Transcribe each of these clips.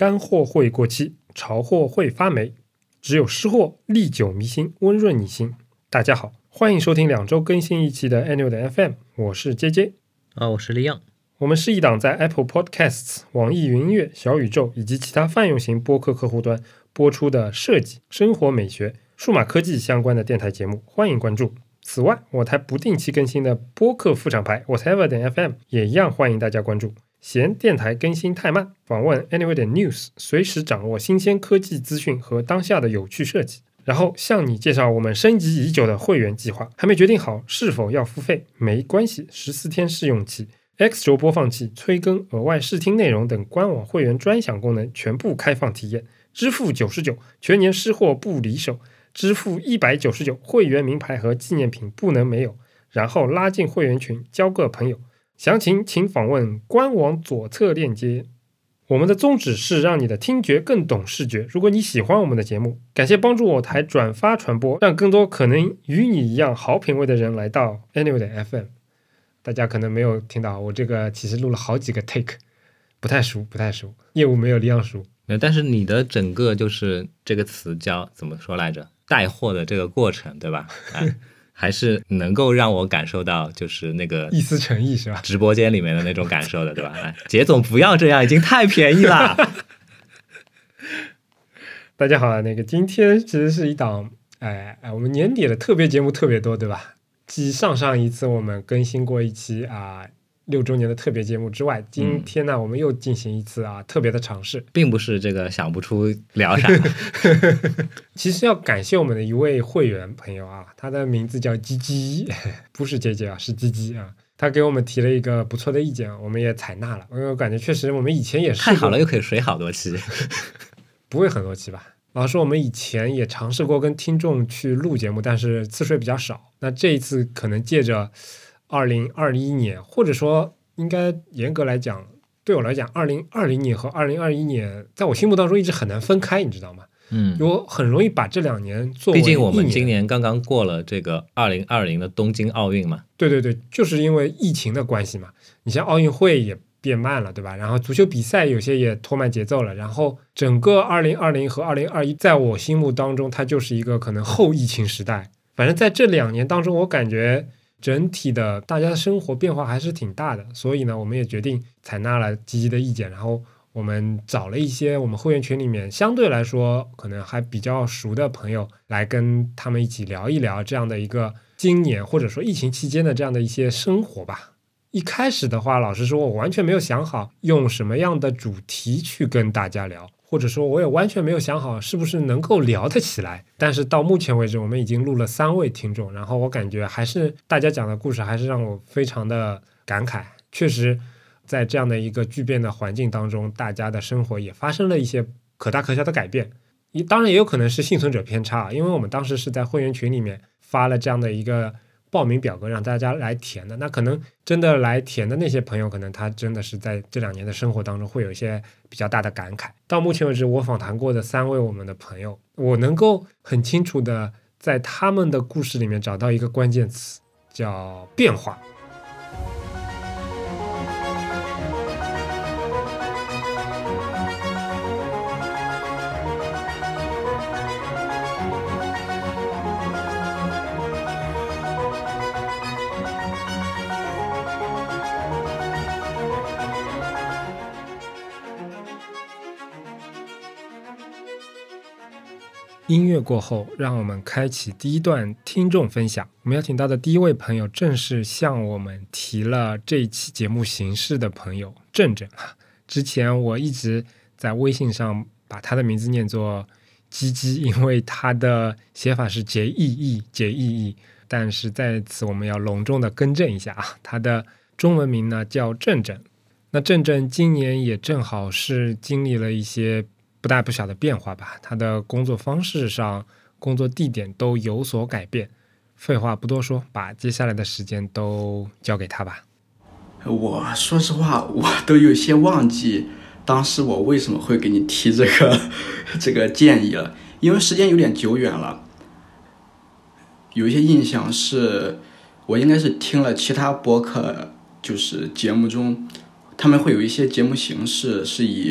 干货会过期，潮货会发霉，只有湿货历久弥新，温润你心。大家好，欢迎收听2周更新一期的 Annual 的 FM， 我是 JJ， 我是李阳。 我们是一档在 Apple Podcasts、网易云音乐、小宇宙以及其他泛用型播客客户端播出的设计、生活美学、数码科技相关的电台节目，欢迎关注。此外，我台不定期更新的播客副厂牌 whatever.fm 也一样欢迎大家关注。嫌电台更新太慢，访问 Anyway.news， 随时掌握新鲜科技资讯和当下的有趣设计。然后向你介绍我们升级已久的会员计划，还没决定好是否要付费？没关系，14天试用期。X 轴播放器、催更、额外试听内容等官网会员专享功能全部开放体验，支付99，全年湿货不离手，支付199，会员名牌和纪念品不能没有，然后拉进会员群，交个朋友。详情请访问官网左侧链接。我们的宗旨是让你的听觉更懂视觉。如果你喜欢我们的节目，感谢帮助我台转发传播，让更多可能与你一样好品味的人来到 Anyway 的 FM。大家可能没有听到，我这个其实录了好几个 take， 不太熟，业务没有李阳熟。 但是你的整个就是这个词叫怎么说来着？带货的这个过程，对吧？还是能够让我感受到就是那个一丝诚意，是吧？ 直播间里面的那种感受的，对吧？杰总不要这样，已经太便宜了。 大家好，今天其实是一档我们年底的特别节目特别多，对吧？继上一次我们更新过一期6周年的特别节目之外，今天呢，我们又进行一次特别的尝试， 并不是这个想不出聊啥。 其实要感谢我们的一位会员朋友他的名字叫鸡鸡，不是姐姐是鸡鸡他给我们提了一个不错的意见，我们也采纳了。因为我感觉确实我们以前也试过， 太好了，又可以水好多期。 不会很多期吧？老实说，我们以前也尝试过跟听众去录节目，但是次数也比较少。那这一次可能借着2021年，或者说应该严格来讲，对我来讲2020年和2021年在我心目当中一直很难分开，你知道吗？我很容易把这2年作为一年， 毕竟我们今年刚刚过了这个2020的东京奥运嘛。 对，就是因为疫情的关系嘛。你像奥运会也变慢了，对吧？然后足球比赛有些也拖慢节奏了，然后整个2020和2021在我心目当中它就是一个可能后疫情时代。反正在这2年当中，我感觉整体的大家的生活变化还是挺大的，所以呢我们也决定采纳了积极的意见，然后我们找了一些我们会员群里面相对来说可能还比较熟的朋友来跟他们一起聊一聊这样的一个今年或者说疫情期间的这样的一些生活吧。一开始的话，老实说我完全没有想好用什么样的主题去跟大家聊，或者说我也完全没有想好是不是能够聊得起来。但是到目前为止我们已经录了3位听众，然后我感觉还是大家讲的故事还是让我非常的感慨。确实在这样的一个巨变的环境当中，大家的生活也发生了一些可大可小的改变。当然也有可能是幸存者偏差，因为我们当时是在会员群里面发了这样的一个报名表格让大家来填的，那可能真的来填的那些朋友，可能他真的是在这2年的生活当中会有一些比较大的感慨。到目前为止我访谈过的3位我们的朋友，我能够很清楚的在他们的故事里面找到一个关键词，叫变化。音乐过后，让我们开启第一段听众分享。我们邀请到的第一位朋友，正是向我们提了这一期节目形式的朋友正正。之前我一直在微信上把他的名字念作鸡鸡，因为他的写法是JEE，但是在此我们要隆重的更正一下他的中文名呢叫正正。那正正今年也正好是经历了一些不大不小的变化吧，他的工作方式上、工作地点都有所改变。废话不多说，把接下来的时间都交给他吧。 我说实话，我都有些忘记当时我为什么会给你提这个建议了，因为时间有点久远了。有一些印象是，我应该是听了其他播客，就是节目中他们会有一些节目形式是以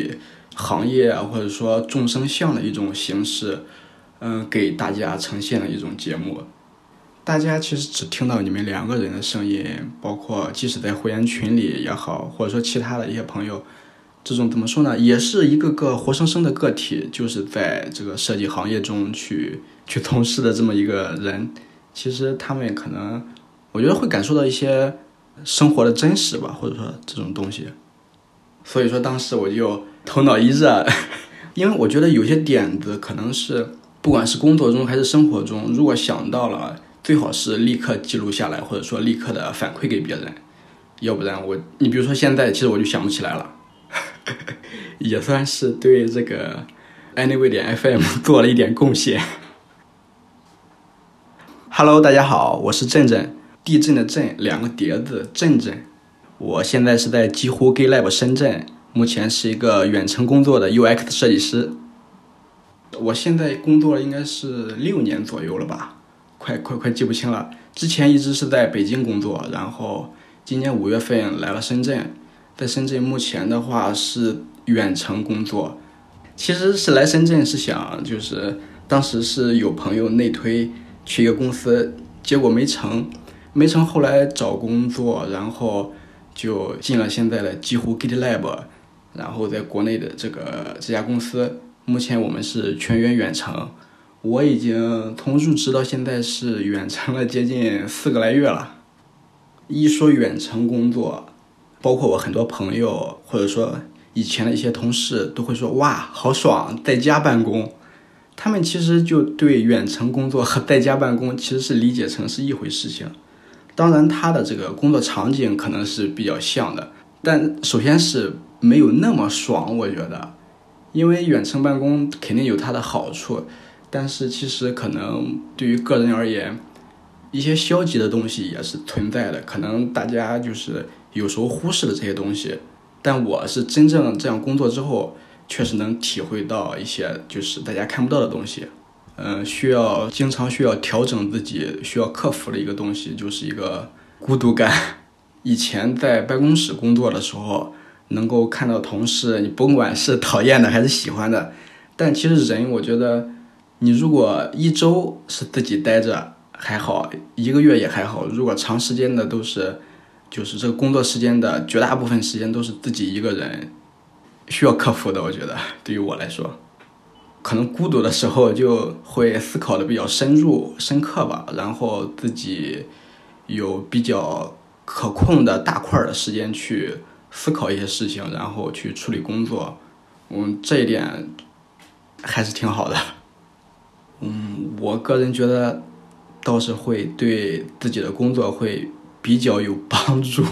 行业或者说众生相的一种形式，给大家呈现的一种节目。大家其实只听到你们2个人的声音，包括即使在会员群里也好，或者说其他的一些朋友，这种怎么说呢，也是一个个活生生的个体，就是在这个设计行业中去从事的这么一个人。其实他们可能我觉得会感受到一些生活的真实吧，或者说这种东西。所以说当时我就头脑一热，因为我觉得有些点子可能是不管是工作中还是生活中，如果想到了最好是立刻记录下来，或者说立刻的反馈给别人，要不然你比如说现在其实我就想不起来了。也算是对这个 Anyway 点 FM 做了一点贡献。Hello， 大家好，我是振振，地震的震，2个叠字，振振。我现在是在极狐 GitLab 深圳，目前是一个远程工作的 UX 设计师。我现在工作应该是6年左右了吧，快记不清了。之前一直是在北京工作，然后今年5月份来了深圳。在深圳目前的话是远程工作，其实是来深圳是想就是当时是有朋友内推去一个公司，结果没成，后来找工作，然后就进了现在的极狐 GitLab， 然后在国内的这家公司，目前我们是全员远程，我已经从入职到现在是远程了接近4个来月了。一说远程工作，包括我很多朋友或者说以前的一些同事都会说，哇好爽，在家办公。他们其实就对远程工作和在家办公其实是理解成是一回事情。当然他的这个工作场景可能是比较像的，但首先是没有那么爽，我觉得。因为远程办公肯定有它的好处，但是其实可能对于个人而言，一些消极的东西也是存在的，可能大家就是有时候忽视了这些东西。但我是真正这样工作之后，确实能体会到一些就是大家看不到的东西。经常需要调整自己，需要克服的一个东西就是一个孤独感。以前在办公室工作的时候，能够看到同事，你甭管是讨厌的还是喜欢的，但其实人我觉得你如果1周是自己待着还好，1个月也还好，如果长时间的都是就是这个工作时间的绝大部分时间都是自己一个人，需要克服的。我觉得对于我来说，可能孤独的时候就会思考的比较深刻吧，然后自己有比较可控的大块的时间去思考一些事情，然后去处理工作。这一点还是挺好的。我个人觉得倒是会对自己的工作会比较有帮助。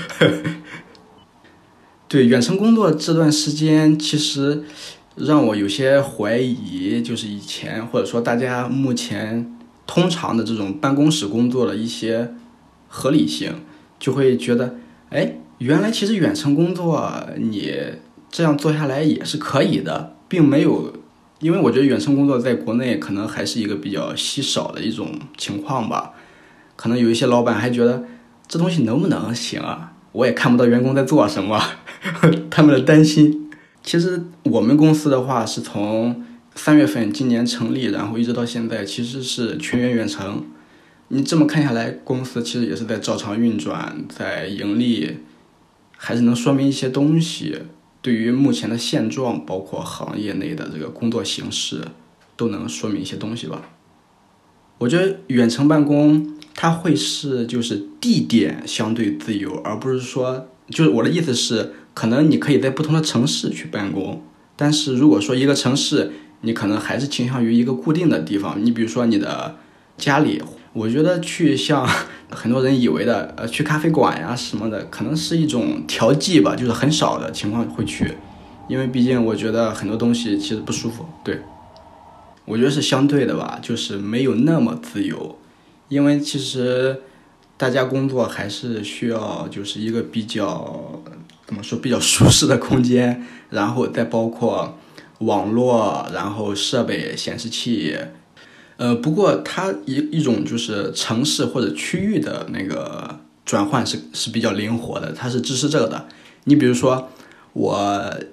对，远程工作这段时间其实让我有些怀疑，就是以前或者说大家目前通常的这种办公室工作的一些合理性，就会觉得原来其实远程工作你这样做下来也是可以的，并没有，因为我觉得远程工作在国内可能还是一个比较稀少的一种情况吧。可能有一些老板还觉得这东西能不能行啊，我也看不到员工在做什么。他们的担心。其实我们公司的话是从3月份今年成立，然后一直到现在其实是全员远程。你这么看下来，公司其实也是在照常运转，在盈利，还是能说明一些东西。对于目前的现状，包括行业内的这个工作形式，都能说明一些东西吧。我觉得远程办公它会是就是地点相对自由，而不是说，就是我的意思是，可能你可以在不同的城市去办公，但是如果说一个城市你可能还是倾向于一个固定的地方，你比如说你的家里，我觉得去像很多人以为的去咖啡馆呀什么的，可能是一种调剂吧，就是很少的情况会去，因为毕竟我觉得很多东西其实不舒服。对，我觉得是相对的吧，就是没有那么自由，因为其实大家工作还是需要就是一个比较怎么说比较舒适的空间，然后再包括网络，然后设备显示器。不过它一种就是城市或者区域的那个转换是比较灵活的，它是支持这个的。你比如说我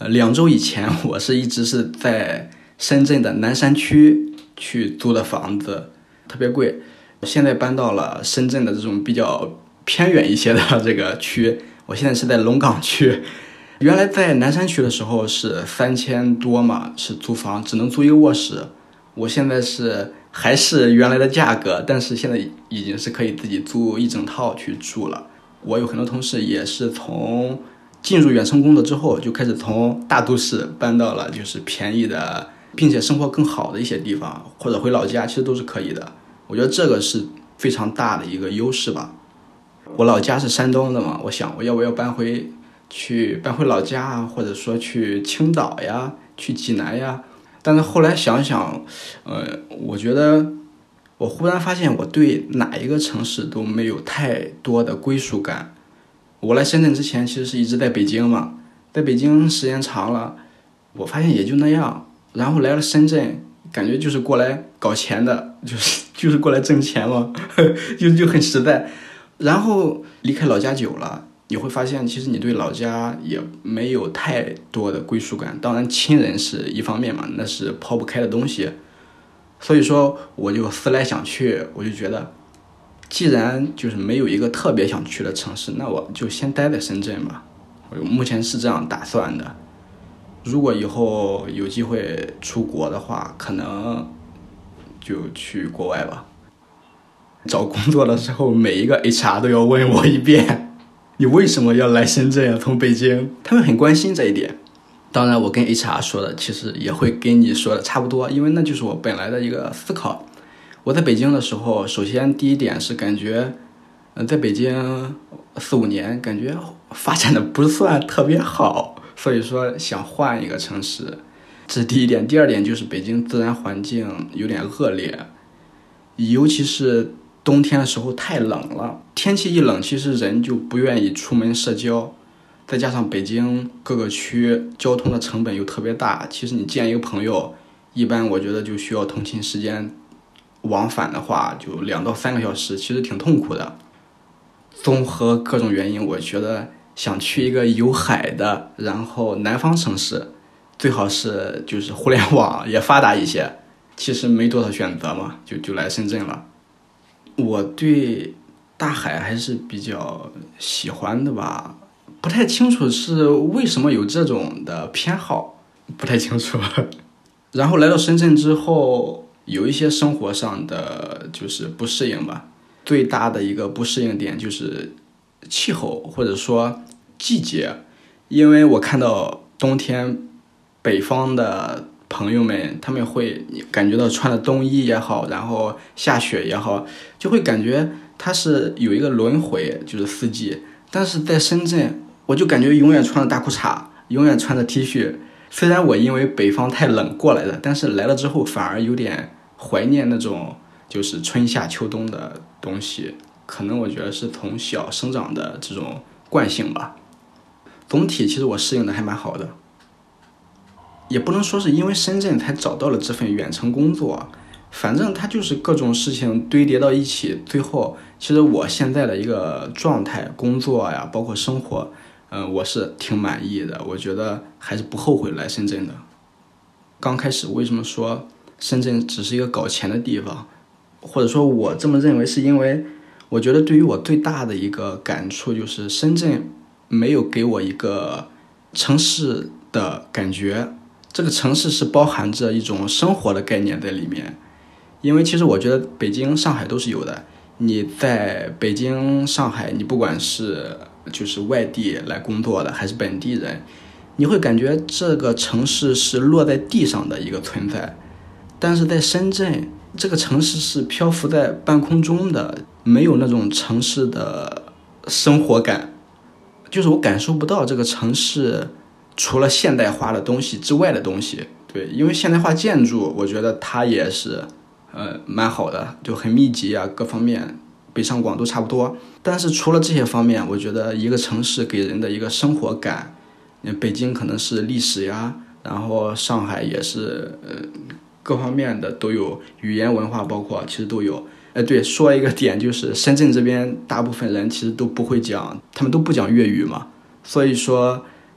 2周以前我是一直是在深圳的南山区去租的房子，特别贵。现在搬到了深圳的这种比较偏远一些的这个区，我现在是在龙岗区。原来在南山区的时候是3000多嘛，是租房只能租一个卧室。我现在还是原来的价格，但是现在已经是可以自己租一整套去住了。我有很多同事也是从进入远程工作之后就开始从大都市搬到了就是便宜的并且生活更好的一些地方，或者回老家，其实都是可以的。我觉得这个是非常大的一个优势吧。我老家是山东的嘛，我想我要不要搬回老家啊，或者说去青岛呀，去济南呀。但是后来想想，我觉得我忽然发现我对哪一个城市都没有太多的归属感。我来深圳之前其实是一直在北京嘛，在北京时间长了，我发现也就那样。然后来了深圳，感觉就是过来搞钱的，就是过来挣钱嘛，就很实在。然后离开老家久了，你会发现其实你对老家也没有太多的归属感。当然亲人是一方面嘛，那是抛不开的东西。所以说我就思来想去，我就觉得既然就是没有一个特别想去的城市，那我就先待在深圳吧。我目前是这样打算的。如果以后有机会出国的话，可能就去国外吧。找工作的时候，每一个 HR 都要问我一遍，你为什么要来深圳啊？从北京，他们很关心这一点。当然，我跟 HR 说的其实也会跟你说的差不多，因为那就是我本来的一个思考。我在北京的时候，首先第一点是感觉，在北京4-5年，感觉发展的不算特别好，所以说想换一个城市，这是第一点。第二点就是北京自然环境有点恶劣，尤其是冬天的时候太冷了，天气一冷，其实人就不愿意出门社交。再加上北京各个区交通的成本又特别大，其实你见一个朋友，一般我觉得就需要通勤时间，往返的话就2到3个小时，其实挺痛苦的。综合各种原因，我觉得想去一个有海的，然后南方城市，最好是就是互联网也发达一些，其实没多少选择嘛，就来深圳了。我对大海还是比较喜欢的吧，不太清楚是为什么有这种的偏好，不太清楚。然后来到深圳之后，有一些生活上的就是不适应吧。最大的一个不适应点就是气候或者说季节，因为我看到冬天北方的朋友们，他们会感觉到穿的冬衣也好，然后下雪也好，就会感觉它是有一个轮回，就是四季。但是在深圳，我就感觉永远穿着大裤衩，永远穿着 T 恤。虽然我因为北方太冷过来的，但是来了之后反而有点怀念那种就是春夏秋冬的东西，可能我觉得是从小生长的这种惯性吧。总体其实我适应的还蛮好的，也不能说是因为深圳才找到了这份远程工作，反正它就是各种事情堆叠到一起，最后其实我现在的一个状态，工作呀，包括生活，我是挺满意的，我觉得还是不后悔来深圳的。刚开始为什么说深圳只是一个搞钱的地方，或者说我这么认为，是因为我觉得对于我最大的一个感触就是深圳没有给我一个城市的感觉，这个城市是包含着一种生活的概念在里面。因为其实我觉得北京、上海都是有的，你在北京、上海，你不管是就是外地来工作的还是本地人，你会感觉这个城市是落在地上的一个存在。但是在深圳，这个城市是漂浮在半空中的，没有那种城市的生活感，就是我感受不到这个城市除了现代化的东西之外的东西。对，因为现代化建筑我觉得它也是蛮好的，就很密集啊，各方面北上广都差不多。但是除了这些方面，我觉得一个城市给人的一个生活感，北京可能是历史呀，然后上海也是各方面的都有，语言文化包括其实都有。对，说一个点就是深圳这边大部分人其实都不会讲，他们都不讲粤语嘛，所以说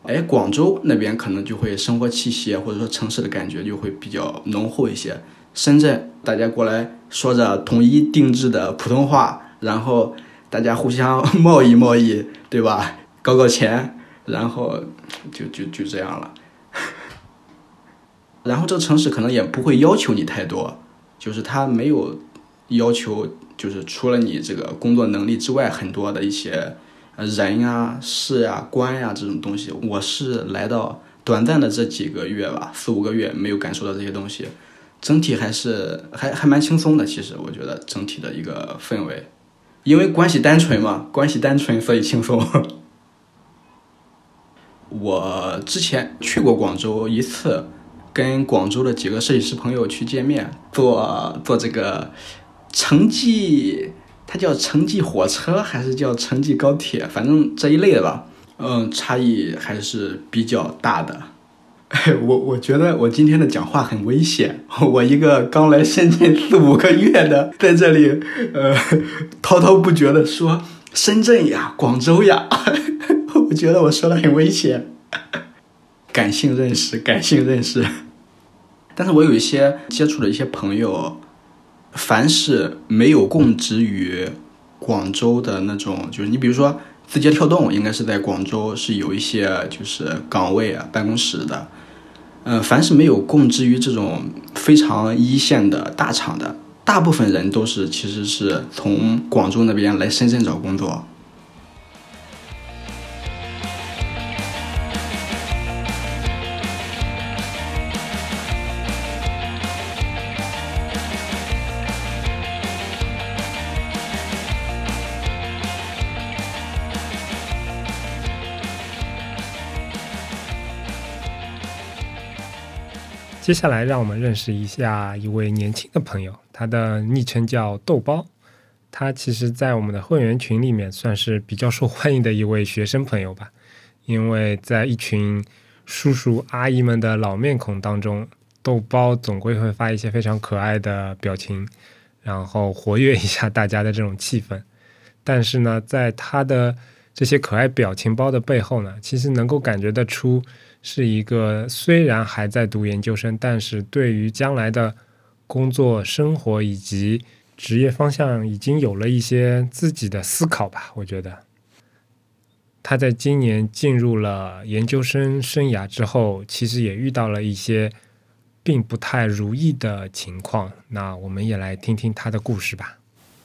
广州那边可能就会生活气息或者说城市的感觉就会比较浓厚一些。深圳大家过来说着统一定制的普通话，然后大家互相贸易，对吧？搞钱，然后就这样了。然后这个城市可能也不会要求你太多，就是它没有要求，就是除了你这个工作能力之外，很多的一些人呀、事呀、官呀这种东西。我是来到短暂的这几个月吧，4-5个月没有感受到这些东西，整体还蛮轻松的。其实我觉得整体的一个氛围，因为关系单纯嘛，所以轻松。我之前去过广州一次，跟广州的几个设计师朋友去见面，坐这个城际，它叫城际火车还是叫城际高铁，反正这一类的吧。差异还是比较大的。我觉得我今天的讲话很危险，我一个刚来深圳4-5个月的，在这里滔滔不绝的说深圳呀、广州呀，我觉得我说的很危险。感性认识。但是我有一些接触的一些朋友，凡是没有供职于广州的那种，就是你比如说字节跳动应该是在广州是有一些就是岗位啊、办公室的，凡是没有供职于这种非常一线的大厂的，大部分人都是其实是从广州那边来深圳找工作。 接下来让我们认识一下一位年轻的朋友，他的昵称叫豆包。他其实在我们的会员群里面算是比较受欢迎的一位学生朋友吧，因为在一群叔叔阿姨们的老面孔当中，豆包总归会发一些非常可爱的表情，然后活跃一下大家的这种气氛。但是呢，在他的这些可爱表情包的背后呢，其实能够感觉得出是一个虽然还在读研究生，但是对于将来的工作生活以及职业方向已经有了一些自己的思考吧。我觉得他在今年进入了研究生生涯之后，其实也遇到了一些并不太如意的情况，那我们也来听听他的故事吧。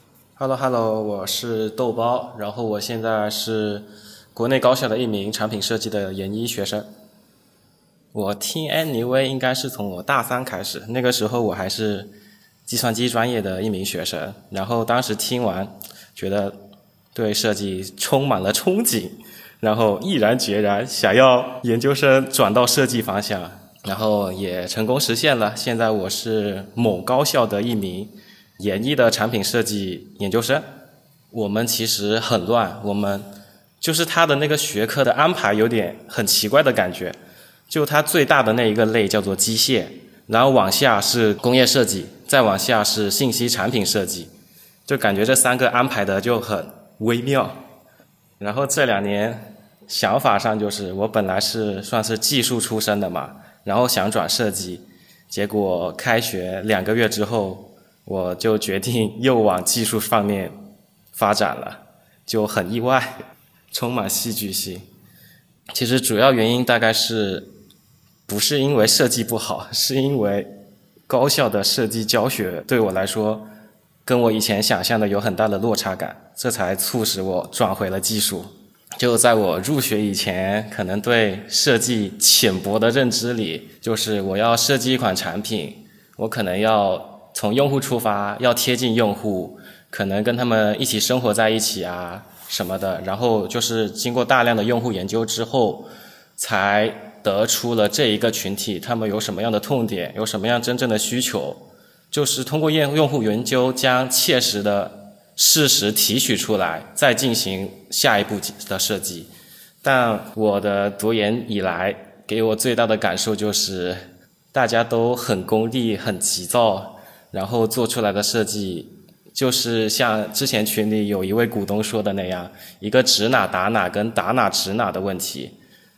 Hello， 我是豆包，然后我现在是国内高校的一名产品设计的研一学生。我听 Anyway 应该是从我大3开始，那个时候我还是计算机专业的一名学生，然后当时听完觉得对设计充满了憧憬，然后毅然决然想要研究生转到设计方向，然后也成功实现了。现在我是某高校的一名研一的产品设计研究生。我们其实很乱，我们就是他的那个学科的安排有点很奇怪的感觉，就它最大的那一个类叫做机械，然后往下是工业设计，再往下是信息产品设计，就感觉这3个安排的就很微妙。然后这2年想法上就是我本来是算是技术出身的嘛，然后想转设计，结果开学2个月之后我就决定又往技术方面发展了，就很意外，充满戏剧性。其实主要原因大概是不是因为设计不好，是因为高校的设计教学对我来说跟我以前想象的有很大的落差感，这才促使我转回了技术。就在我入学以前，可能对设计浅薄的认知里，就是我要设计一款产品，我可能要从用户出发，要贴近用户，可能跟他们一起生活在一起啊什么的，然后就是经过大量的用户研究之后，才得出了这一个群体他们有什么样的痛点，有什么样真正的需求，就是通过用户研究将切实的事实提取出来，再进行下一步的设计。但我的读研以来给我最大的感受就是大家都很功利很急躁，然后做出来的设计就是像之前群里有一位股东说的那样，一个指哪打哪跟打哪指哪的问题。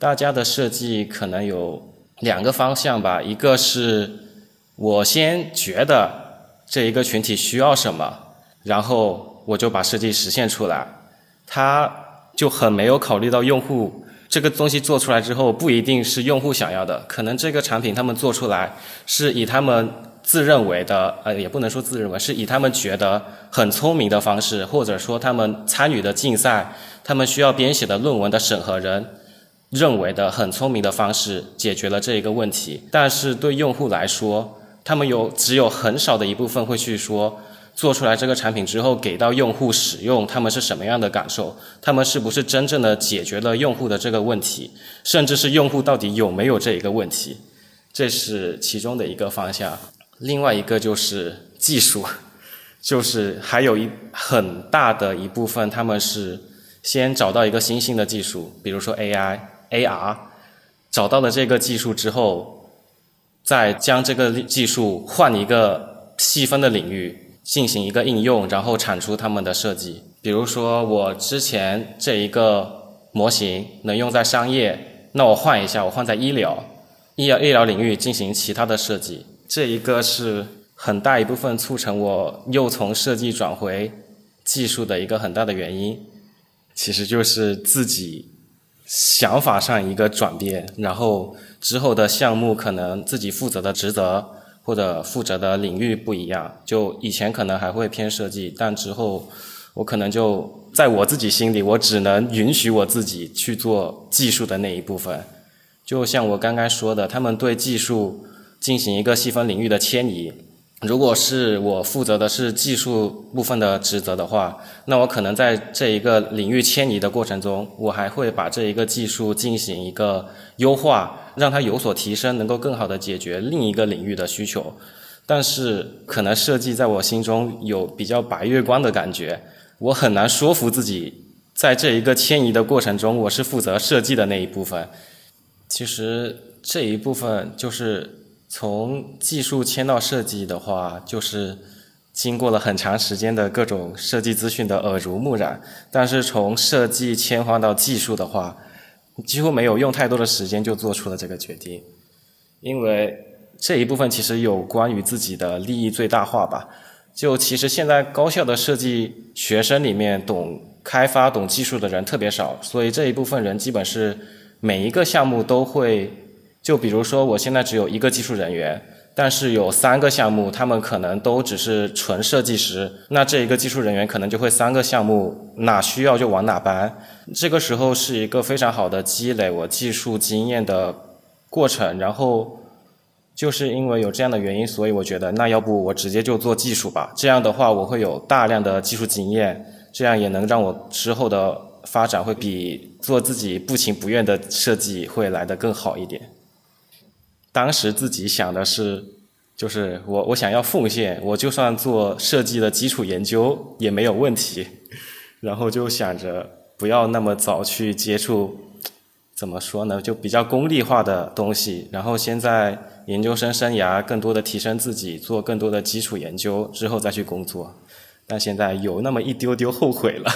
大家的设计可能有2个方向吧，一个是我先觉得这一个群体需要什么，然后我就把设计实现出来，它就很没有考虑到用户这个东西做出来之后不一定是用户想要的，可能这个产品他们做出来是以他们自认为的也不能说自认为，是以他们觉得很聪明的方式，或者说他们参与的竞赛，他们需要编写的论文的审核人认为的很聪明的方式解决了这一个问题。但是对用户来说，他们只有很少的一部分会去说做出来这个产品之后给到用户使用，他们是什么样的感受，他们是不是真正的解决了用户的这个问题，甚至是用户到底有没有这一个问题，这是其中的一个方向。另外一个就是技术，就是还有很大的一部分他们是先找到一个新兴的技术，比如说 AI、AR， 找到了这个技术之后，再将这个技术换一个细分的领域进行一个应用，然后产出他们的设计。比如说我之前这一个模型能用在商业，那我换一下，我换在医疗领域进行其他的设计。这一个是很大一部分促成我又从设计转回技术的一个很大的原因，其实就是自己想法上一个转变，然后之后的项目可能自己负责的职责或者负责的领域不一样，就以前可能还会偏设计，但之后我可能就在我自己心里，我只能允许我自己去做技术的那一部分。就像我刚刚说的，他们对技术进行一个细分领域的迁移，如果是我负责的是技术部分的职责的话，那我可能在这一个领域迁移的过程中，我还会把这一个技术进行一个优化，让它有所提升，能够更好的解决另一个领域的需求。但是可能设计在我心中有比较白月光的感觉，我很难说服自己在这一个迁移的过程中我是负责设计的那一部分。其实这一部分就是从技术迁到设计的话，就是经过了很长时间的各种设计资讯的耳濡目染，但是从设计切换到技术的话，几乎没有用太多的时间就做出了这个决定。因为这一部分其实有关于自己的利益最大化吧。就其实现在高校的设计学生里面懂开发懂技术的人特别少，所以这一部分人基本是每一个项目都会，就比如说我现在只有1个技术人员，但是有3个项目他们可能都只是纯设计师，那这一个技术人员可能就会3个项目哪需要就往哪搬。这个时候是一个非常好的积累我技术经验的过程，然后就是因为有这样的原因，所以我觉得那要不我直接就做技术吧，这样的话我会有大量的技术经验，这样也能让我之后的发展会比做自己不情不愿的设计会来得更好一点。当时自己想的是，就是我想要奉献，我就算做设计的基础研究也没有问题，然后就想着不要那么早去接触，怎么说呢，就比较功利化的东西，然后先在研究生生涯更多的提升自己，做更多的基础研究之后再去工作。但现在有那么一丢丢后悔了。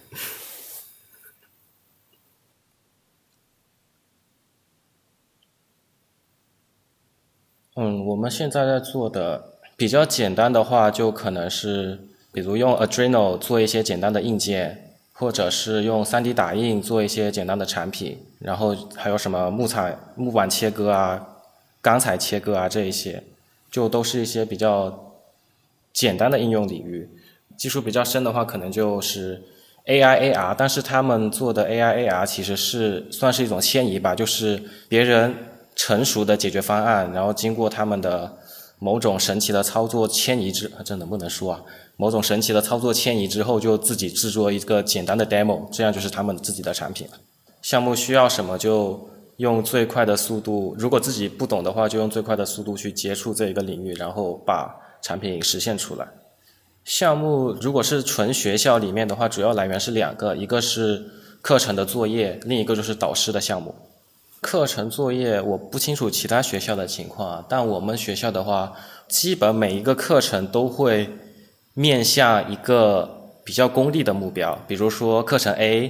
我们现在在做的比较简单的话，就可能是比如用 Arduino 做一些简单的硬件，或者是用 3D 打印做一些简单的产品，然后还有什么木板切割啊、钢材切割啊，这一些就都是一些比较简单的应用领域。技术比较深的话可能就是 AI、AR， 但是他们做的 AI、AR 其实算是一种迁移吧，就是别人成熟的解决方案，然后经过他们的某种神奇的操作迁移这能不能说啊？某种神奇的操作迁移之后，就自己制作一个简单的 demo， 这样就是他们自己的产品了。项目需要什么就用最快的速度，如果自己不懂的话，就用最快的速度去接触这一个领域，然后把产品实现出来。项目如果是纯学校里面的话，主要来源是2个，一个是课程的作业，另一个就是导师的项目。课程作业我不清楚其他学校的情况，但我们学校的话，基本每一个课程都会面向一个比较功利的目标。比如说课程 A，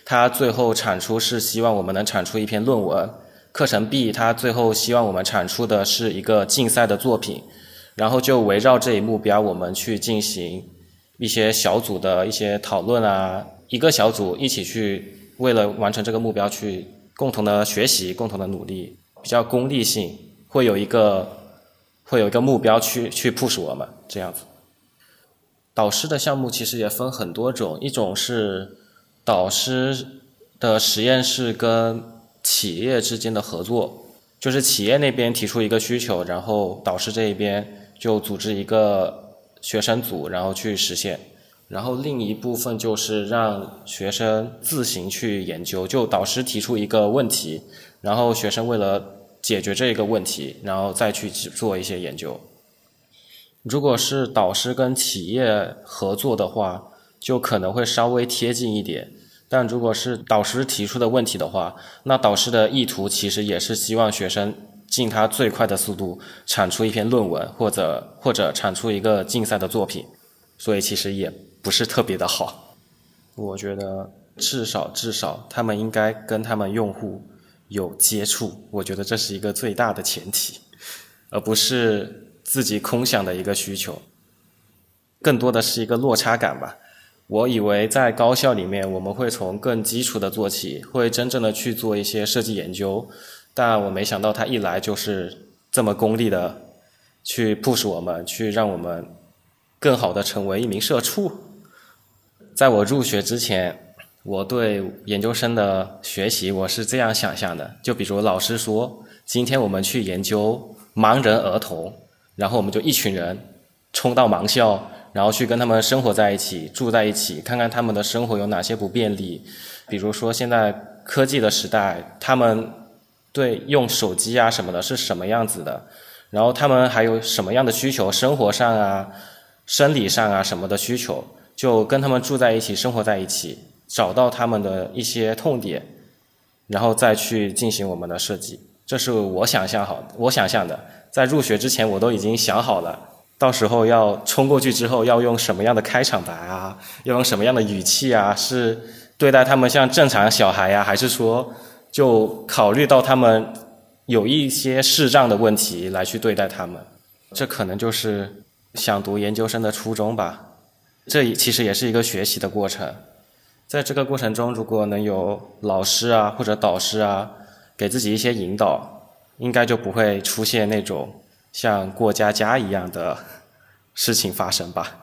它最后产出是希望我们能产出一篇论文，课程 B 它最后希望我们产出的是一个竞赛的作品，然后就围绕这一目标我们去进行一些小组的一些讨论啊，一个小组一起去为了完成这个目标去共同的学习，共同的努力，比较功利性，会有一个目标去 push 我们这样子。导师的项目其实也分很多种，一种是导师的实验室跟企业之间的合作，就是企业那边提出一个需求，然后导师这一边就组织一个学生组，然后去实现。然后另一部分就是让学生自行去研究，就导师提出一个问题，然后学生为了解决这个问题，然后再去做一些研究。如果是导师跟企业合作的话，就可能会稍微贴近一点，但如果是导师提出的问题的话，那导师的意图其实也是希望学生尽他最快的速度产出一篇论文，或者产出一个竞赛的作品，所以其实也不是特别的好。我觉得至少他们应该跟他们用户有接触，我觉得这是一个最大的前提，而不是自己空想的一个需求，更多的是一个落差感吧。我以为在高校里面我们会从更基础的做起，会真正的去做一些设计研究，但我没想到他一来就是这么功利的去 push 我们，去让我们更好的成为一名社畜。在我入学之前，我对研究生的学习我是这样想象的，就比如老师说今天我们去研究盲人儿童，然后我们就一群人冲到盲校，然后去跟他们生活在一起，住在一起，看看他们的生活有哪些不便利。比如说现在科技的时代，他们对用手机啊什么的是什么样子的，然后他们还有什么样的需求，生活上啊生理上啊什么的需求，就跟他们住在一起，生活在一起，找到他们的一些痛点，然后再去进行我们的设计。这是我想象的，在入学之前我都已经想好了，到时候要冲过去之后要用什么样的开场白啊，要用什么样的语气啊，是对待他们像正常小孩啊，还是说就考虑到他们有一些视障的问题来去对待他们。这可能就是想读研究生的初衷吧。这其实也是一个学习的过程，在这个过程中如果能有老师啊或者导师啊给自己一些引导，应该就不会出现那种像过家家一样的事情发生吧。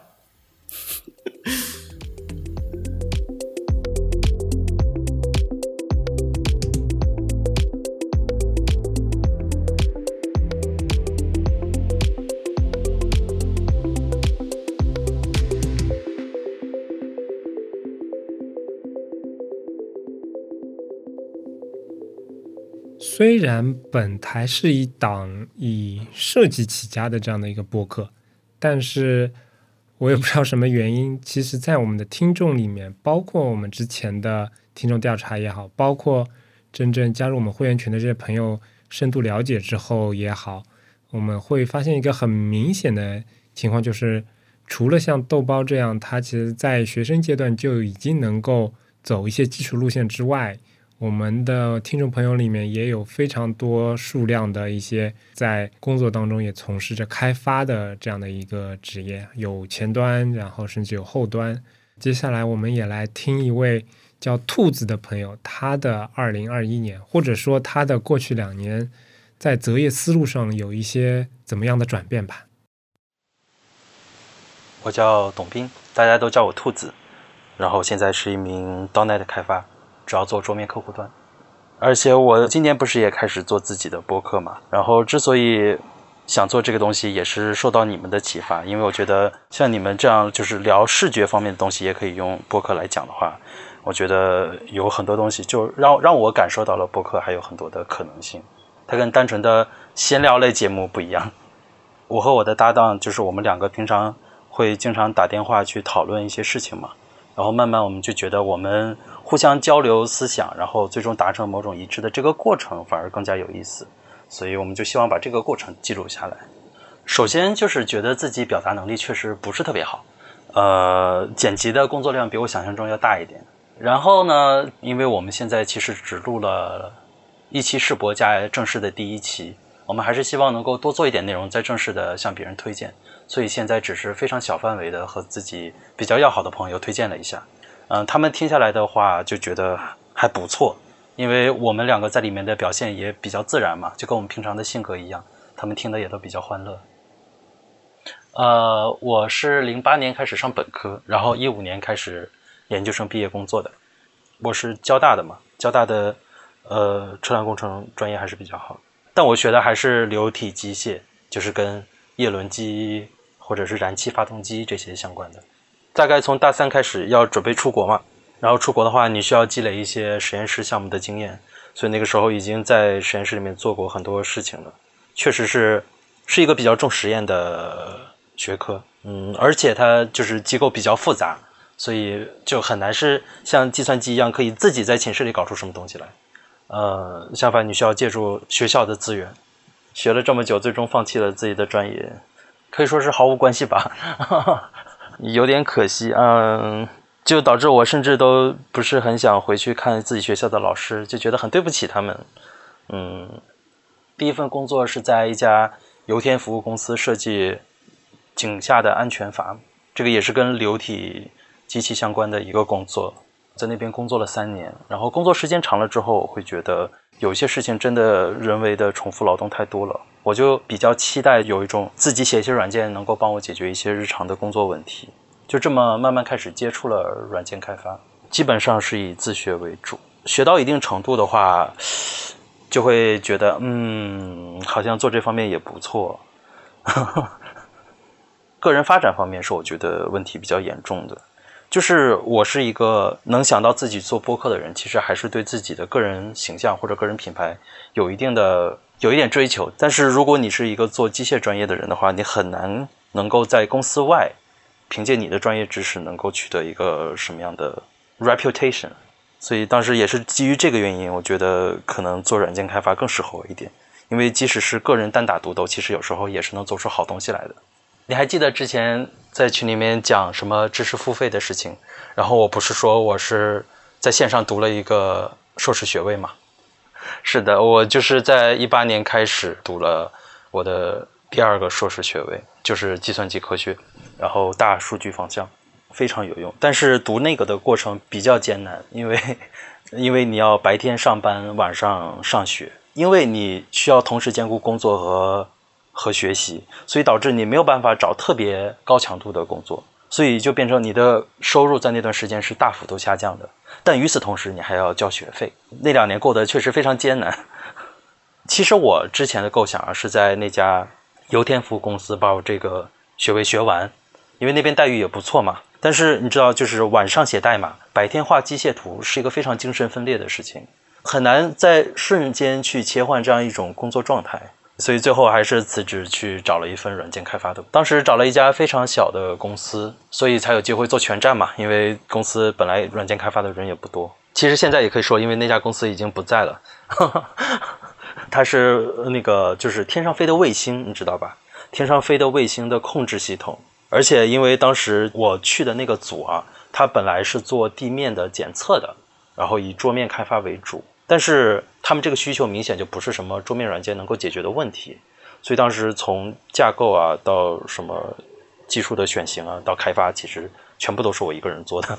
虽然本台是一档以设计起家的这样的一个播客，但是我也不知道什么原因，其实在我们的听众里面，包括我们之前的听众调查也好，包括真正加入我们会员群的这些朋友深度了解之后也好，我们会发现一个很明显的情况，就是除了像豆包这样他其实在学生阶段就已经能够走一些基础路线之外，我们的听众朋友里面也有非常多数量的一些在工作当中也从事着开发的这样的一个职业，有前端，然后甚至有后端。接下来我们也来听一位叫兔子的朋友，他的2021年或者说他的过去2年在择业思路上有一些怎么样的转变吧。 我叫董斌，大家都叫我兔子，然后现在是一名 .NET 开发，主要做桌面客户端。而且我今年不是也开始做自己的播客嘛，然后之所以想做这个东西也是受到你们的启发，因为我觉得像你们这样就是聊视觉方面的东西也可以用播客来讲的话，我觉得有很多东西就让我感受到了播客还有很多的可能性，它跟单纯的闲聊类节目不一样。我和我的搭档就是我们2个平常会经常打电话去讨论一些事情嘛，然后慢慢我们就觉得我们互相交流思想，然后最终达成某种一致的这个过程反而更加有意思，所以我们就希望把这个过程记录下来。首先就是觉得自己表达能力确实不是特别好，剪辑的工作量比我想象中要大一点， 然后呢，因为我们现在其实只录了一期试播加正式的第1期，我们还是希望能够多做一点内容，再正式的向别人推荐，所以现在只是非常小范围的和自己比较要好的朋友推荐了一下。他们听下来的话就觉得还不错，因为我们2个在里面的表现也比较自然嘛，就跟我们平常的性格一样，他们听的也都比较欢乐。我是08年开始上本科，然后15年开始研究生毕业工作的。我是交大的嘛，交大的车辆工程专业还是比较好，但我学的还是流体机械，就是跟叶轮机或者是燃气发动机这些相关的。大概从大3开始要准备出国嘛，然后出国的话你需要积累一些实验室项目的经验，所以那个时候已经在实验室里面做过很多事情了，确实是一个比较重实验的学科。而且它就是机构比较复杂，所以就很难是像计算机一样可以自己在寝室里搞出什么东西来。相反你需要借助学校的资源，学了这么久最终放弃了自己的专业，可以说是毫无关系吧。有点可惜。就导致我甚至都不是很想回去看自己学校的老师，就觉得很对不起他们。第一份工作是在一家油田服务公司设计井下的安全阀，这个也是跟流体机器相关的一个工作，在那边工作了3年，然后工作时间长了之后，我会觉得有些事情真的人为的重复劳动太多了，我就比较期待有一种自己写一些软件能够帮我解决一些日常的工作问题，就这么慢慢开始接触了软件开发，基本上是以自学为主。学到一定程度的话，就会觉得好像做这方面也不错。个人发展方面是我觉得问题比较严重的，就是我是一个能想到自己做播客的人，其实还是对自己的个人形象或者个人品牌有一点追求，但是如果你是一个做机械专业的人的话，你很难能够在公司外凭借你的专业知识能够取得一个什么样的 reputation， 所以当时也是基于这个原因，我觉得可能做软件开发更适合我一点，因为即使是个人单打独斗，其实有时候也是能做出好东西来的。你还记得之前在群里面讲什么知识付费的事情，然后我不是说我是在线上读了一个硕士学位吗？是的，我就是在18年开始读了我的第2个硕士学位，就是计算机科学，然后大数据方向，非常有用。但是读那个的过程比较艰难，因为你要白天上班，晚上上学，因为你需要同时兼顾工作和学习，所以导致你没有办法找特别高强度的工作，所以就变成你的收入在那段时间是大幅度下降的。但与此同时你还要交学费，那2年过得确实非常艰难。其实我之前的构想是在那家油田服务公司把我这个学位学完，因为那边待遇也不错嘛。但是你知道，就是晚上写代码，白天画机械图是一个非常精神分裂的事情，很难在瞬间去切换这样一种工作状态，所以最后还是辞职去找了一份软件开发的。当时找了一家非常小的公司，所以才有机会做全站嘛，因为公司本来软件开发的人也不多。其实现在也可以说，因为那家公司已经不在了。它是那个就是天上飞的卫星，你知道吧？天上飞的卫星的控制系统。而且因为当时我去的那个组啊，它本来是做地面的检测的，然后以桌面开发为主，但是他们这个需求明显就不是什么桌面软件能够解决的问题，所以当时从架构啊到什么技术的选型啊到开发，其实全部都是我一个人做的。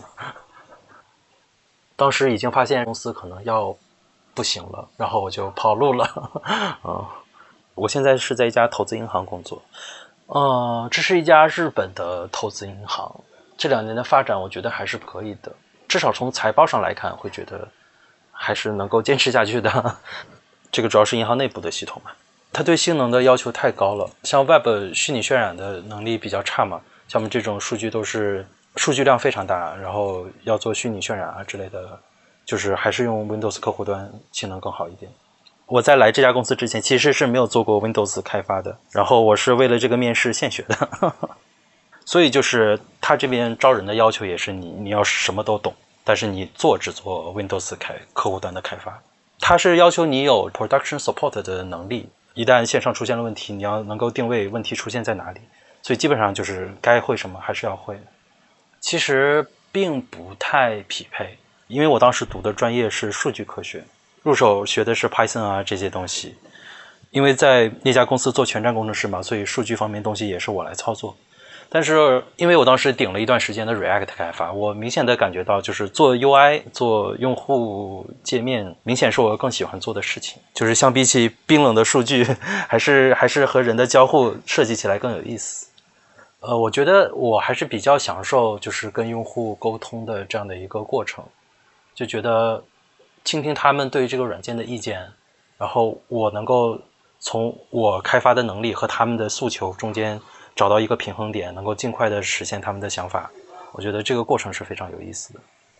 当时已经发现公司可能要不行了，然后我就跑路了。我现在是在一家投资银行工作。这是一家日本的投资银行，这2年的发展我觉得还是可以的，至少从财报上来看会觉得还是能够坚持下去的。这个主要是银行内部的系统嘛，它对性能的要求太高了，像 Web 虚拟渲染的能力比较差嘛，像我们这种数据都是数据量非常大，然后要做虚拟渲染啊之类的，就是还是用 Windows 客户端性能更好一点。我在来这家公司之前其实是没有做过 Windows 开发的，然后我是为了这个面试现学的。所以就是他这边招人的要求也是你要什么都懂，但是你只做 Windows 客户端的开发。他是要求你有 production support 的能力，一旦线上出现了问题，你要能够定位问题出现在哪里，所以基本上就是该会什么还是要会的。其实并不太匹配， 因为我当时读的专业是数据科学，入手学的是 Python 啊这些东西。因为在那家公司做全站工程师嘛，所以数据方面东西也是我来操作。但是因为我当时顶了一段时间的 React 开发，我明显的感觉到就是做 UI 做用户界面明显是我更喜欢做的事情，就是相比起冰冷的数据还是和人的交互设计起来更有意思。我觉得我还是比较享受就是跟用户沟通的这样的一个过程，就觉得倾听他们对这个软件的意见，然后我能够从我开发的能力和他们的诉求中间找到一个平衡点，能够尽快的实现他们的想法。我觉得这个过程是非常有意思的。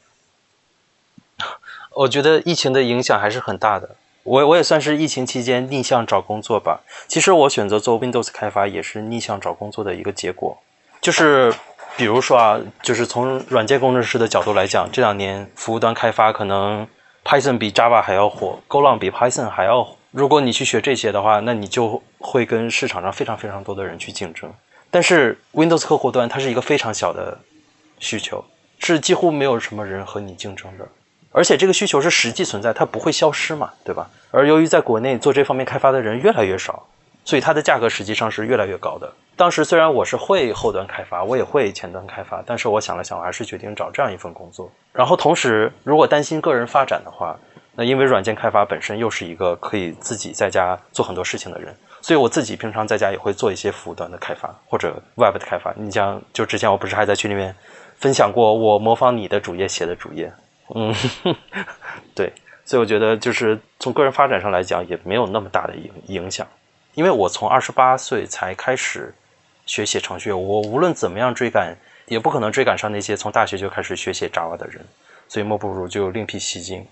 我觉得疫情的影响还是很大的。我也算是疫情期间逆向找工作吧。其实我选择做 Windows 开发也是逆向找工作的一个结果。就是比如说啊，就是从软件工程师的角度来讲，这2年服务端开发可能 Python 比 Java 还要火， Golang 比 Python 还要火。如果你去学这些的话，那你就会跟市场上非常非常多的人去竞争。但是 Windows 客户端它是一个非常小的需求，是几乎没有什么人和你竞争的，而且这个需求是实际存在，它不会消失嘛，对吧？而由于在国内做这方面开发的人越来越少，所以它的价格实际上是越来越高的。当时虽然我是会后端开发，我也会前端开发，但是我想了想，我还是决定找这样一份工作。然后同时如果担心个人发展的话，那因为软件开发本身又是一个可以自己在家做很多事情的人，所以我自己平常在家也会做一些服务端的开发或者 Web 的开发。你像就之前我不是还在群里面分享过我模仿你的主页写的主页，对，所以我觉得就是从个人发展上来讲也没有那么大的影响。因为我从28岁才开始学写程序，我无论怎么样追赶也不可能追赶上那些从大学就开始学写 Java 的人，所以莫不如就另辟蹊径。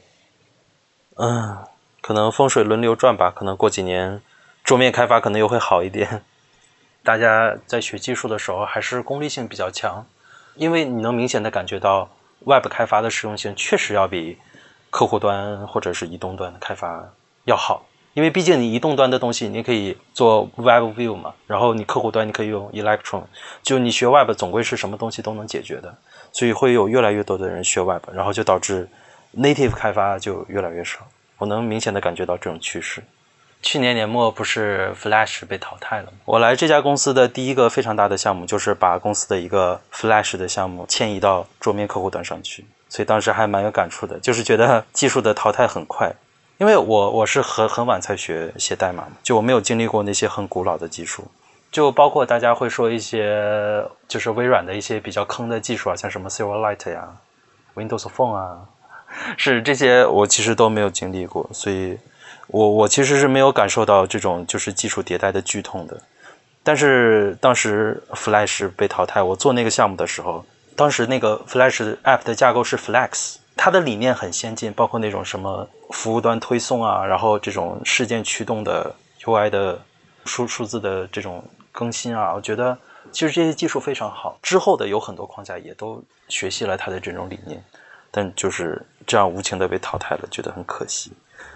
可能风水轮流转吧，可能过几年桌面开发可能又会好一点。大家在学技术的时候还是功利性比较强，因为你能明显的感觉到 Web 开发的实用性确实要比客户端或者是移动端的开发要好。因为毕竟你移动端的东西你可以做 Web View 嘛，然后你客户端你可以用 Electron， 就你学 Web 总归是什么东西都能解决的，所以会有越来越多的人学 Web， 然后就导致 Native 开发就越来越少。我能明显的感觉到这种趋势。去年年末不是 Flash 被淘汰了吗？我来这家公司的第一个非常大的项目就是把公司的一个 Flash 的项目迁移到桌面客户端上去，所以当时还蛮有感触的，就是觉得技术的淘汰很快。因为我是很晚才学写代码嘛，就我没有经历过那些很古老的技术，就包括大家会说一些就是微软的一些比较坑的技术啊，像什么 Silverlight 呀 Windows Phone 啊，是这些我其实都没有经历过，所以我其实是没有感受到这种就是技术迭代的剧痛的。但是当时 Flash 被淘汰，我做那个项目的时候，当时那个 Flash App 的架构是 Flex， 它的理念很先进，包括那种什么服务端推送啊，然后这种事件驱动的 UI 的数字的这种更新啊，我觉得其实这些技术非常好。之后的有很多框架也都学习了它的这种理念，但就是这样无情的被淘汰了，觉得很可惜。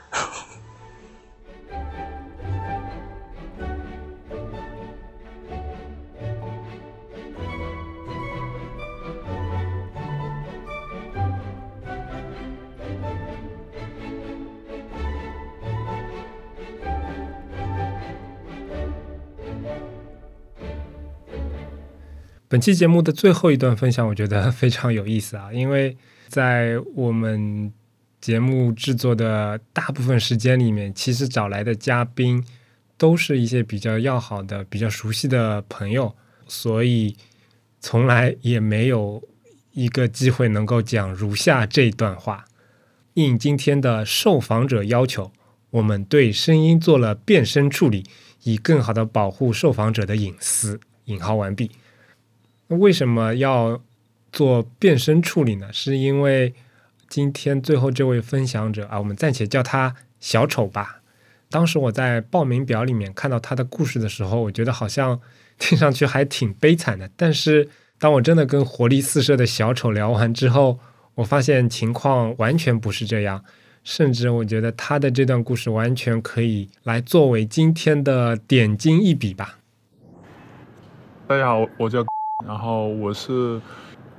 本期节目的最后一段分享我觉得非常有意思啊，因为在我们节目制作的大部分时间里面，其实找来的嘉宾都是一些比较要好的比较熟悉的朋友，所以从来也没有一个机会能够讲如下这段话。应今天的受访者要求，我们对声音做了变声处理，以更好的保护受访者的隐私。引号完毕。为什么要做变声处理呢？是因为今天最后这位分享者啊，我们暂且叫他小丑吧。当时我在报名表里面看到他的故事的时候，我觉得好像听上去还挺悲惨的，但是当我真的跟活力四射的小丑聊完之后，我发现情况完全不是这样，甚至我觉得他的这段故事完全可以来作为今天的点睛一笔吧。 大家好，我叫然后我是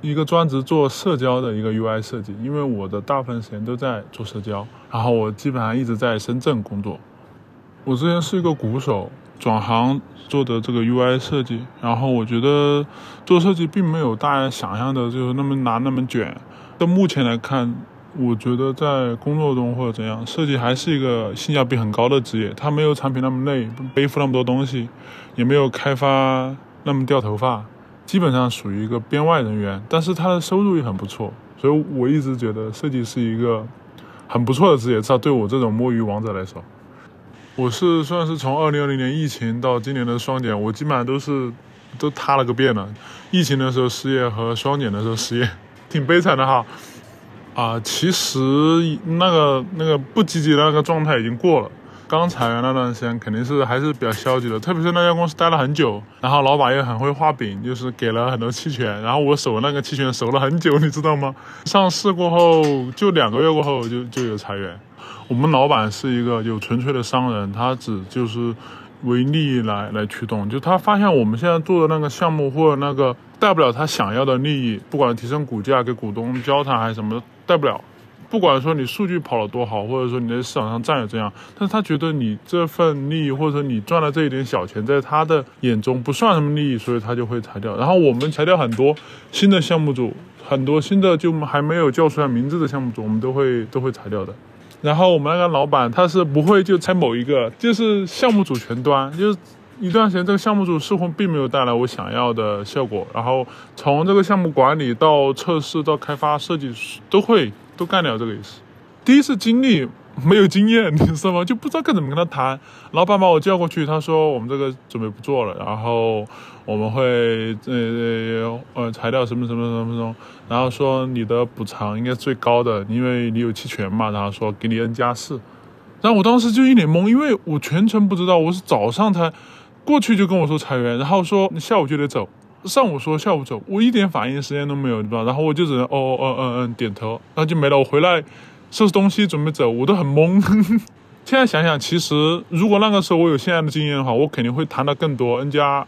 一个专职做社交的一个 UI 设计，因为我的大部分时间都在做社交，然后我基本上一直在深圳工作。我之前是一个鼓手，转行做的这个 UI 设计，然后我觉得做设计并没有大家想象的就是那么难那么卷。到目前来看，我觉得在工作中或者怎样，设计还是一个性价比很高的职业。它没有产品那么累，背负那么多东西，也没有开发那么掉头发，基本上属于一个编外人员，但是它的收入也很不错。所以我一直觉得设计是一个很不错的职业，至少对我这种摸鱼王者来说。我是算是从2020年疫情到今年的双减，我基本上都塌了个遍了。疫情的时候失业和双减的时候失业，挺悲惨的哈。其实那个不积极的那个状态已经过了。刚裁员那段时间肯定是还是比较消极的，特别是那家公司待了很久，然后老板也很会画饼，就是给了很多期权，然后我守那个期权守了很久，你知道吗？上市过后就2个月过后就有裁员。我们老板是一个有纯粹的商人，他只就是为利益来驱动，就他发现我们现在做的那个项目或者那个带不了他想要的利益，不管提升股价给股东交谈还是什么，带不了。不管说你数据跑得多好，或者说你在市场上占有这样，但是他觉得你这份利益或者说你赚了这一点小钱，在他的眼中不算什么利益，所以他就会裁掉。然后我们裁掉很多新的项目组，很多新的就还没有叫出来名字的项目组，我们都会裁掉的。然后我们那个老板他是不会就裁某一个，就是项目组全端，就是一段时间这个项目组似乎并没有带来我想要的效果，然后从这个项目管理到测试到开发设计都干掉这个意思。第一次经历没有经验，你知道吗？就不知道该怎么跟他谈。老板把我叫过去，他说我们这个准备不做了，然后我们会裁掉什么，然后说你的补偿应该是最高的，因为你有期权嘛，然后说给你 N+4。然后我当时就一脸懵，因为我全程不知道，我是早上才过去就跟我说裁员，然后说你下午就得走，上午说下午走，我一点反应时间都没有，对吧？然后我就只能点头，然后就没了。我回来收拾东西准备走，我都很懵。现在想想，其实如果那个时候我有现在的经验的话，我肯定会谈到更多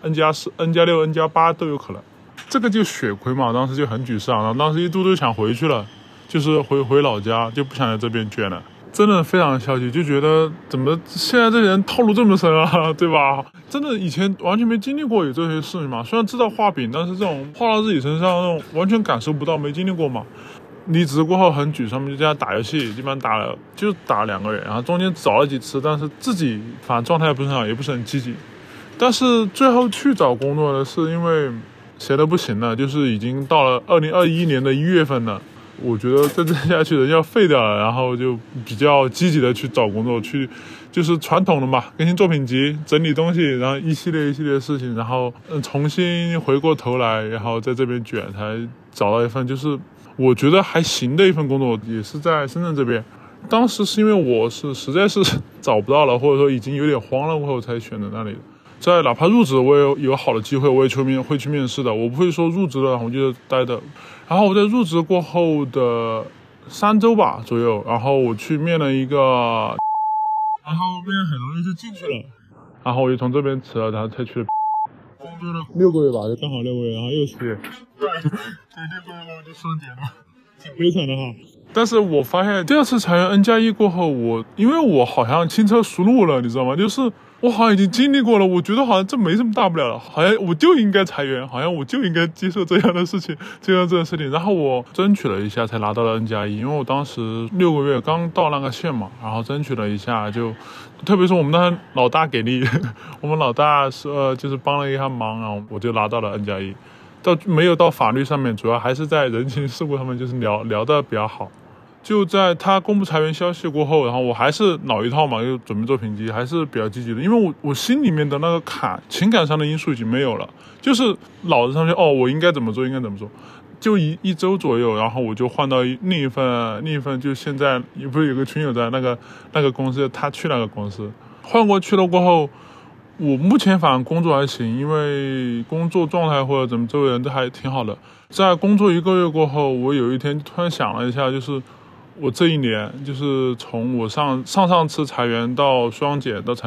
N+4、N+6、N+8 都有可能。这个就血亏嘛，当时就很沮丧，然后当时一度都想回去了，就是回老家，就不想在这边卷了。真的非常消极，就觉得怎么现在这人套路这么深啊，对吧？真的以前完全没经历过有这些事情嘛，虽然知道画饼，但是这种画到自己身上那种完全感受不到，没经历过嘛。离职过后很沮丧，就这样打游戏，基本上打了2个月，然后中间找了几次，但是自己反正状态不是很好，也不是很积极。但是最后去找工作的是因为谁都不行了，就是已经到了2021年的1月份了。我觉得再这下去人要废掉了，然后就比较积极的去找工作，去就是传统的嘛，更新作品集，整理东西，然后一系列的事情，然后重新回过头来，然后在这边卷，才找到一份就是我觉得还行的一份工作，也是在深圳这边。当时是因为我是实在是找不到了，或者说已经有点慌了，过后才选择那里的。在哪怕入职我也有好的机会，我也会去面试的，我不会说入职了我就待的。然后我在入职过后的3周吧左右，然后我去面了一个，然后面很容易就进去了，然后我就从这边辞了，然后才去了工作了6个月吧，就刚好6个月，然后又失业。对，6个月我就双减了，挺悲惨的哈。但是我发现第2次裁员 N+1 过后，因为我好像轻车熟路了，你知道吗？就是我好像已经经历过了，我觉得好像这没什么大不了了，好像我就应该裁员，好像我就应该接受这样的事情，然后我争取了一下才拿到了 N+1， 因为我当时6个月刚到那个线嘛，然后争取了一下，就特别是我们那老大给力，我们老大是就是帮了一下忙，然后我就拿到了 N+1， 没有到法律上面，主要还是在人情世故上面，就是聊得比较好。就在他公布裁员消息过后，然后我还是老一套嘛，又准备做评级，还是比较积极的，因为我心里面的那个坎，情感上的因素已经没有了，就是脑子上面我应该怎么做，就一周左右，然后我就换到另一份，就现在不是有个群友在那个公司，他去那个公司换过去了过后，我目前反正工作还行，因为工作状态或者怎么周围人都还挺好的。在工作1个月过后，我有一天突然想了一下，就是我这一年，就是从我上次裁员到双减到裁员，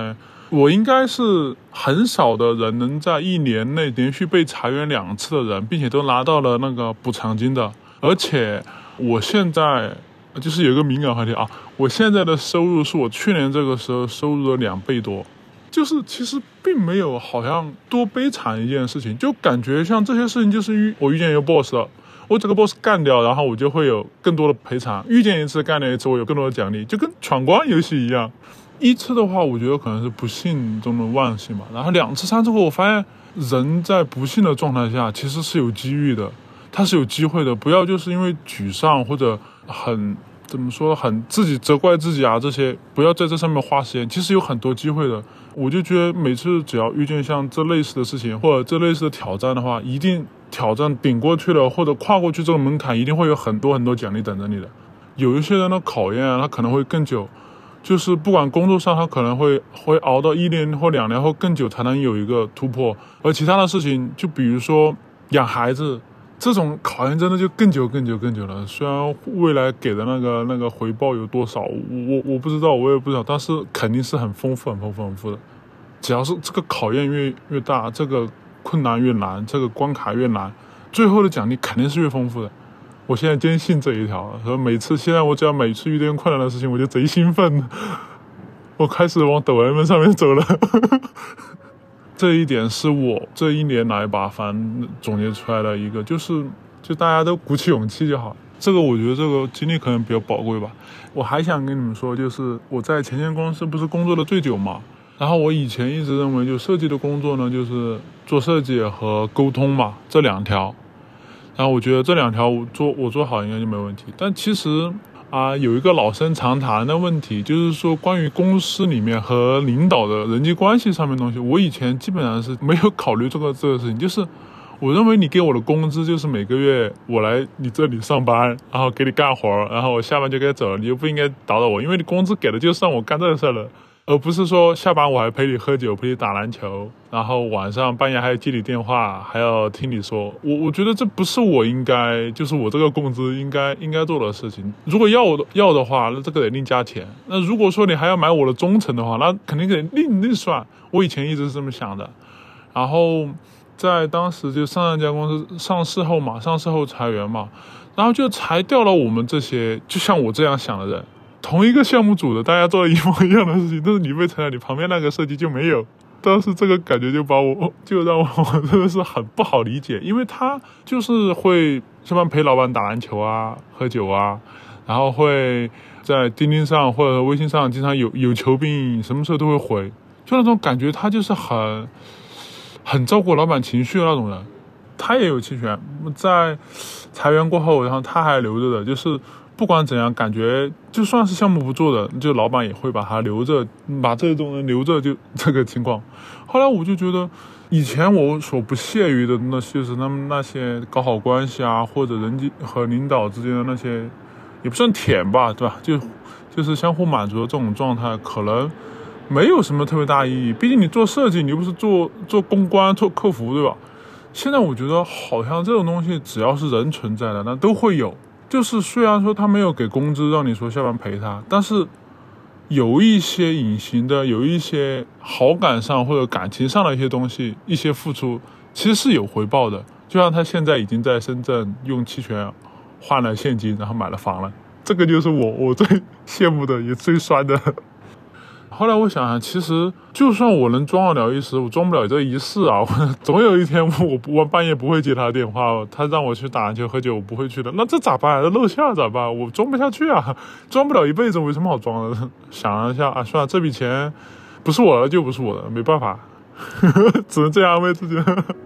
我应该是很少的人能在1年内连续被裁员2次的人，并且都拿到了那个补偿金的。而且我现在就是有一个敏感话题啊，我现在的收入是我去年这个时候收入的2倍多，就是其实并没有好像多悲惨一件事情，就感觉像这些事情就是我遇见一个 boss 了，我这个 boss 干掉，然后我就会有更多的赔偿，遇见一次干掉一次，我有更多的奖励，就跟闯关游戏一样。1次的话，我觉得可能是不幸中的万幸吧。然后2次、3次后，我发现人在不幸的状态下，其实是有机遇的，他是有机会的。不要就是因为沮丧或者怎么说，很自己责怪自己啊，这些不要在这上面花时间。其实有很多机会的。我就觉得每次只要遇见像这类似的事情或者这类似的挑战的话，一定挑战顶过去了或者跨过去这个门槛，一定会有很多很多奖励等着你的。有一些人的考验啊，他可能会更久。就是不管工作上，他可能会熬到1年或2年或更久才能有一个突破，而其他的事情，就比如说养孩子这种考验，真的就更久了。虽然未来给的那个回报有多少，我不知道，我也不知道，但是肯定是很丰富的。只要是这个考验越大，这个困难越难，这个关卡越难，最后的奖励肯定是越丰富的。我现在坚信这一条了，所以现在我只要每次遇见困难的事情，我就贼兴奋，我开始往抖 M 上面走了。这一点是我这1年来吧，反正总结出来的一个，就大家都鼓起勇气就好。这个我觉得这个经历可能比较宝贵吧。我还想跟你们说，就是我在前间公司不是工作的最久嘛，然后我以前一直认为，就设计的工作呢，就是做设计和沟通嘛，这2条。然后我觉得这2条我做好应该就没问题。但其实有一个老生常谈的问题，就是说关于公司里面和领导的人际关系上面的东西，我以前基本上是没有考虑这个事情。就是我认为你给我的工资就是每个月我来你这里上班，然后给你干活，然后我下班就该走了，你就不应该打扰我，因为你工资给的就算我干这个事了。而不是说下班我还陪你喝酒，陪你打篮球，然后晚上半夜还要接你电话，还要听你说。我觉得这不是我应该，就是我这个工资应该做的事情。如果要的话，那这个得另加钱。那如果说你还要买我的忠诚的话，那肯定得另算。我以前一直是这么想的。然后在当时就上一家公司上市后裁员嘛，然后就裁掉了我们这些就像我这样想的人。同一个项目组的，大家做了一模一样的事情，但是你被裁了，你旁边那个设计就没有。当时这个感觉就让我真的是很不好理解，因为他就是会上班陪老板打篮球啊、喝酒啊，然后会在钉钉上或者微信上经常有求必应，什么时候都会回，就那种感觉，他就是很照顾老板情绪的那种人。他也有期权，在裁员过后，然后他还留着的，就是不管怎样，感觉就算是项目不做的，就老板也会把他留着，把这种人留着，就这个情况。后来我就觉得，以前我所不屑于的就是那些搞好关系啊，或者人际和领导之间的那些，也不算舔吧，对吧？就是相互满足的这种状态，可能没有什么特别大意义。毕竟你做设计，你又不是做公关、做客服，对吧？现在我觉得好像这种东西，只要是人存在的，那都会有。就是虽然说他没有给工资让你说下班陪他，但是有一些隐形的，有一些好感上或者感情上的一些东西，一些付出其实是有回报的。就像他现在已经在深圳用期权换了现金，然后买了房了，这个就是我最羡慕的也最酸的。后来我想，其实就算我能装得了一时，我装不了这一世啊！总有一天我半夜不会接他的电话，他让我去打篮球喝酒，我不会去的。那这咋办？这露馅咋办？我装不下去啊！装不了一辈子，为什么好装的？想一下啊，算了，这笔钱不是我的就不是我的，没办法，只能这样安慰自己。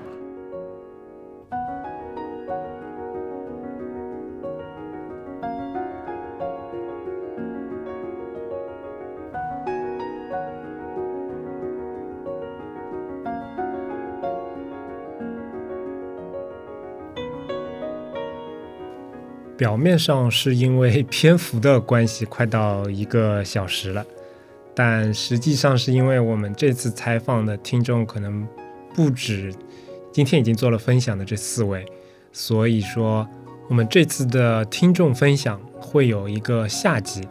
表面上是因为篇幅的关系快到1个小时了，但实际上是因为我们这次采访的听众可能不止今天已经做了分享的这4位，所以说我们这次的听众分享会有一个下集。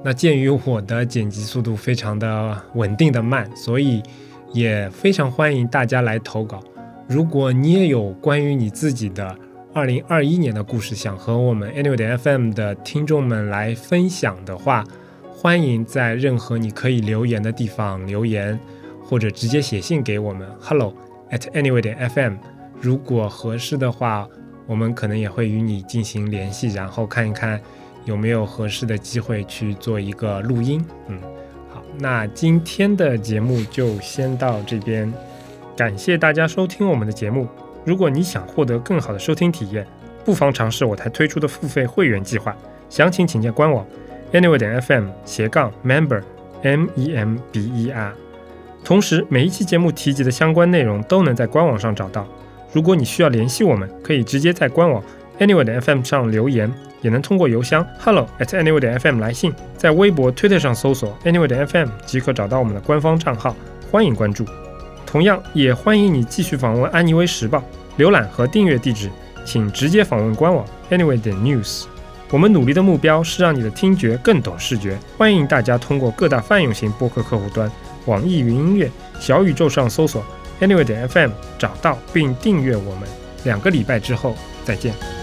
那鉴于我的剪辑速度非常的稳定的慢，所以也非常欢迎大家来投稿。如果你也有关于你自己的2021年的故事想和我们 Anyway.FM 的听众们来分享的话，欢迎在任何你可以留言的地方留言，或者直接写信给我们 hello@anyway.fm。 如果合适的话，我们可能也会与你进行联系，然后看一看有没有合适的机会去做一个录音。好，那今天的节目就先到这边，感谢大家收听我们的节目。如果你想获得更好的收听体验，不妨尝试我台推出的付费会员计划，详情请见官网 anyway.fm/member MEMBER。 同时每一期节目提及的相关内容都能在官网上找到。如果你需要联系我们，可以直接在官网 Anyway.fm 上留言，也能通过邮箱 hello@anyway.fm 来信，在微博、推特上搜索 Anyway.fm 即可找到我们的官方账号，欢迎关注。同样也欢迎你继续访问安妮微时报，浏览和订阅地址请直接访问官网 Anyway.news。 我们努力的目标是让你的听觉更懂视觉，欢迎大家通过各大泛用型播客客户端、网易云音乐、小宇宙上搜索 Anyway.fm 找到并订阅我们。2个礼拜之后再见。